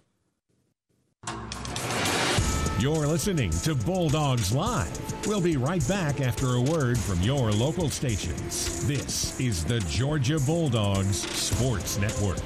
You're listening to Bulldogs Live. We'll be right back after a word from your local stations. This is the Georgia Bulldogs Sports Network.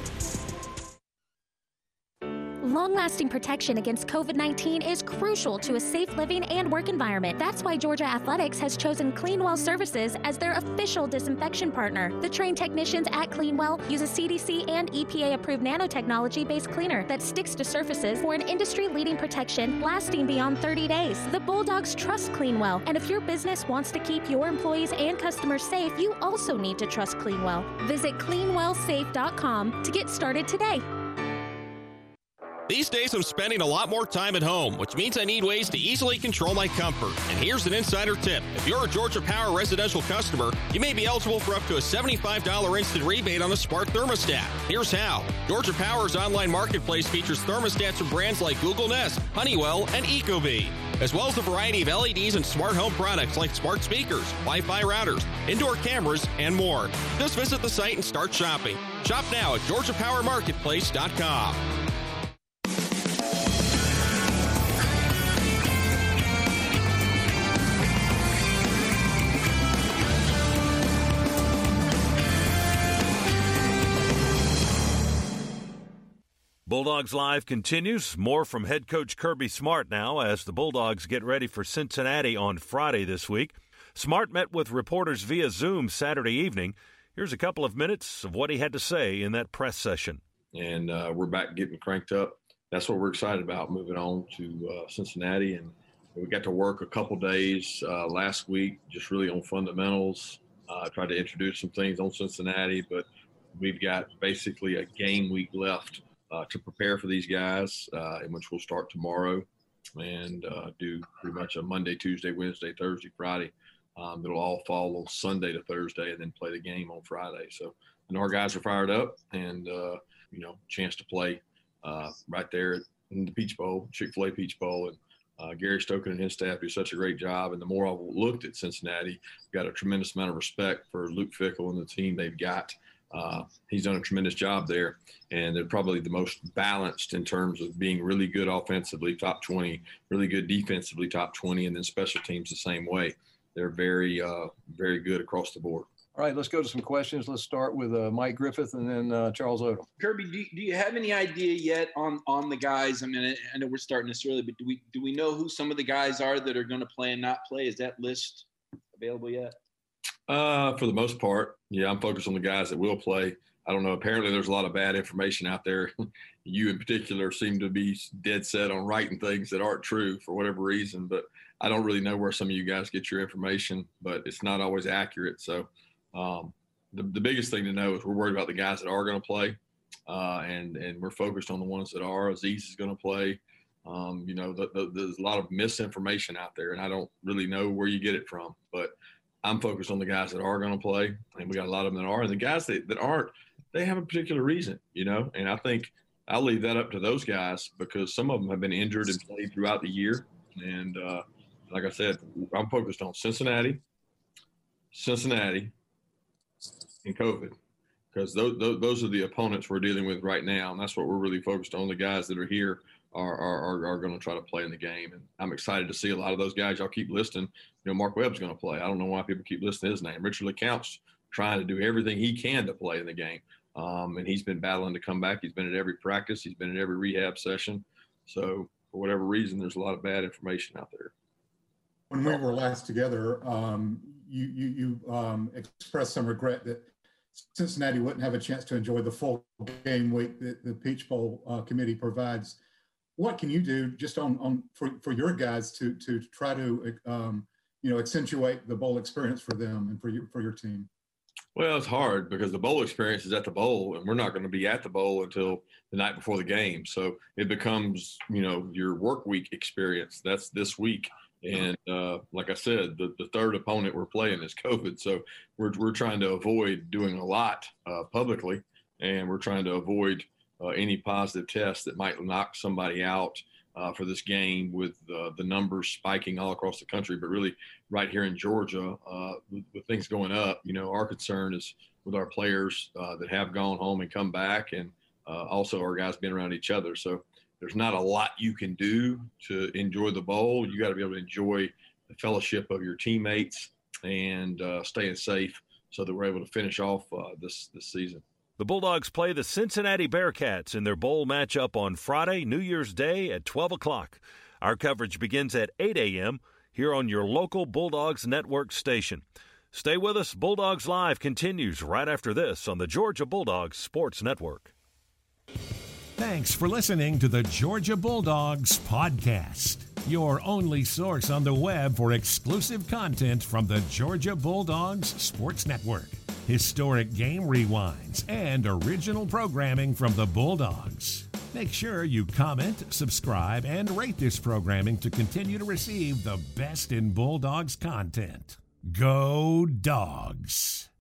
Long-lasting protection against COVID-19 is crucial to a safe living and work environment. That's why Georgia Athletics has chosen Cleanwell Services as their official disinfection partner. The trained technicians at Cleanwell use a CDC and EPA-approved nanotechnology-based cleaner that sticks to surfaces for an industry-leading protection lasting beyond 30 days. The Bulldogs trust Cleanwell, and if your business wants to keep your employees and customers safe, you also need to trust Cleanwell. Visit cleanwellsafe.com to get started today. These days, I'm spending a lot more time at home, which means I need ways to easily control my comfort. And here's an insider tip. If you're a Georgia Power residential customer, you may be eligible for up to a $75 instant rebate on a smart thermostat. Here's how. Georgia Power's online marketplace features thermostats from brands like Google Nest, Honeywell, and Ecobee. as well as a variety of LEDs and smart home products like smart speakers, Wi-Fi routers, indoor cameras, and more. Just visit the site and start shopping. Shop now at GeorgiaPowerMarketplace.com. Bulldogs Live continues. More from head coach Kirby Smart now as the Bulldogs get ready for Cincinnati on Friday this week. Smart met with reporters via Zoom Saturday evening. Here's a couple of minutes of what he had to say in that press session. And we're back getting cranked up. That's what we're excited about, moving on to Cincinnati. And we got to work a couple days last week, just really on fundamentals. Tried to introduce some things on Cincinnati, but we've got basically a game week left to prepare for these guys, in which we'll start tomorrow and do pretty much a Monday, Tuesday, Wednesday, Thursday, Friday. It'll all fall on Sunday to Thursday and then play the game on Friday. So I know our guys are fired up and, chance to play right there in the Peach Bowl, Chick-fil-A Peach Bowl. And Gary Stokin and his staff do such a great job. And the more I've looked at Cincinnati, got a tremendous amount of respect for Luke Fickell and the team they've got. He's done a tremendous job there, and they're probably the most balanced in terms of being really good offensively, top 20, really good defensively, top 20, and then special teams the same way. They're very, very good across the board. All right, let's go to some questions. Let's start with Mike Griffith and then Charles Odom. Kirby, do you have any idea yet on the guys? I mean, I know we're starting this early, but do we know who some of the guys are that are going to play and not play? Is that list available yet? For the most part, yeah, I'm focused on the guys that will play. I don't know. Apparently, there's a lot of bad information out there. You in particular seem to be dead set on writing things that aren't true for whatever reason, but I don't really know where some of you guys get your information, but it's not always accurate. So the biggest thing to know is we're worried about the guys that are going to play, and we're focused on the ones that are. Aziz is going to play. There's a lot of misinformation out there, and I don't really know where you get it from, but I'm focused on the guys that are going to play, and we got a lot of them that are. And the guys that aren't, they have a particular reason, and I think I'll leave that up to those guys because some of them have been injured and played throughout the year. And like I said, I'm focused on Cincinnati, and COVID because those are the opponents we're dealing with right now, and that's what we're really focused on. The guys that are here are going to try to play in the game, and I'm excited to see a lot of those guys y'all keep listing. Mark Webb's going to play. I don't know why people keep listing his name. Richard LeCounte's trying to do everything he can to play in the game, and he's been battling to come back. He's been at every practice. He's been at every rehab session. So for whatever reason, there's a lot of bad information out there. When we were last together, you expressed some regret that Cincinnati wouldn't have a chance to enjoy the full game week that the Peach Bowl committee provides. What can you do just for your guys to try to accentuate the bowl experience for them and for your team? Well, it's hard because the bowl experience is at the bowl, and we're not going to be at the bowl until the night before the game. So it becomes, your work week experience. That's this week. And like I said, the third opponent we're playing is COVID. So we're trying to avoid doing a lot publicly, and we're trying to avoid any positive tests that might knock somebody out for this game with the numbers spiking all across the country. But really right here in Georgia, with things going up, our concern is with our players that have gone home and come back, and also our guys being around each other. So there's not a lot you can do to enjoy the bowl. You got to be able to enjoy the fellowship of your teammates and staying safe so that we're able to finish off this season. The Bulldogs play the Cincinnati Bearcats in their bowl matchup on Friday, New Year's Day at 12 o'clock. Our coverage begins at 8 a.m. here on your local Bulldogs Network station. Stay with us. Bulldogs Live continues right after this on the Georgia Bulldogs Sports Network. Thanks for listening to the Georgia Bulldogs podcast, your only source on the web for exclusive content from the Georgia Bulldogs Sports Network. Historic game rewinds and original programming from the Bulldogs. Make sure you comment, subscribe, and rate this programming to continue to receive the best in Bulldogs content. Go Dogs!